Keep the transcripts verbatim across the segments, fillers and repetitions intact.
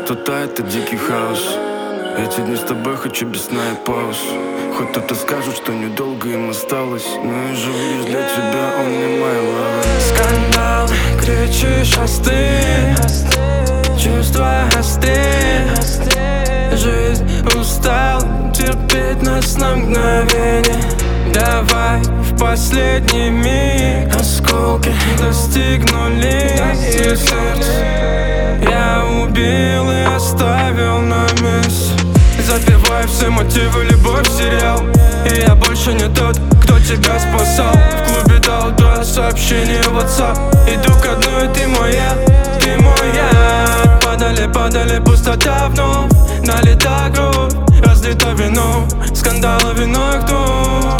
пустота, это дикий хаос. Эти дни с тобой хочу без сна и пауз. Хоть кто-то скажет, что недолго им осталось, но я живу лишь для тебя, он не my lover. Скандал, кричишь, остынь, чувства остынь. Жизнь устал терпеть нас на мгновение. Давай в последний миг осколки достигнули и сердце я убил и оставил на месте. Запиваю все мотивы, любовь, сериал. И я больше не тот, кто тебя спасал. В клубе дал два сообщения в WhatsApp. Иду ко дну, и ты моя, ты моя. Падали, падали, пустота вновь. Налита кровь, разлито вино. Скандалы виной кто.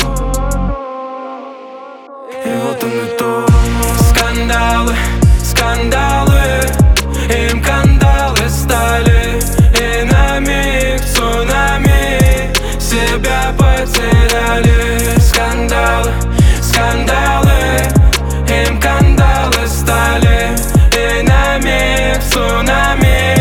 И вот он и то. Скандалы, скандалы, им кандалы стали. И на миг цунами себя потеряли. Скандалы, скандалы, им кандалы стали. И на миг цунами.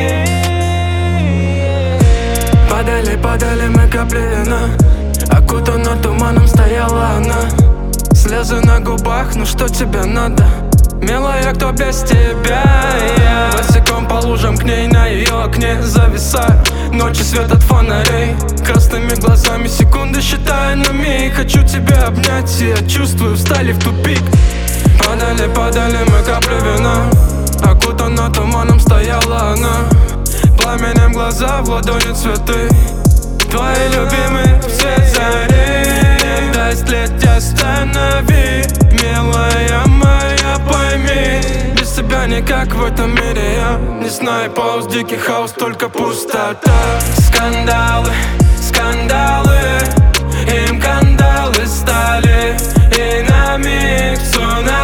Падали, падали мы капли вина. Окутана туманом стояла она. Слезы на губах, ну что тебе надо? Милая, кто без тебя? Я босиком по лужам к ней, на ее окне зависаю. Ночи свет от фонарей, красными глазами секунды считаю на миг. Хочу тебя обнять, и я чувствую, встали в тупик. Падали, падали мы капли вина. Окутана туманом стояла она. Пламенем глаза, в ладони цветы. Твои любимые все зари. Дай след останови, милая моя, пойми. Без тебя никак в этом мире я не знаю пауз, дикий хаос, только пустота. Скандалы, скандалы, им кандалы стали. И на миг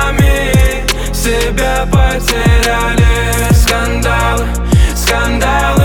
цунами себя потеряли. Скандалы, скандалы.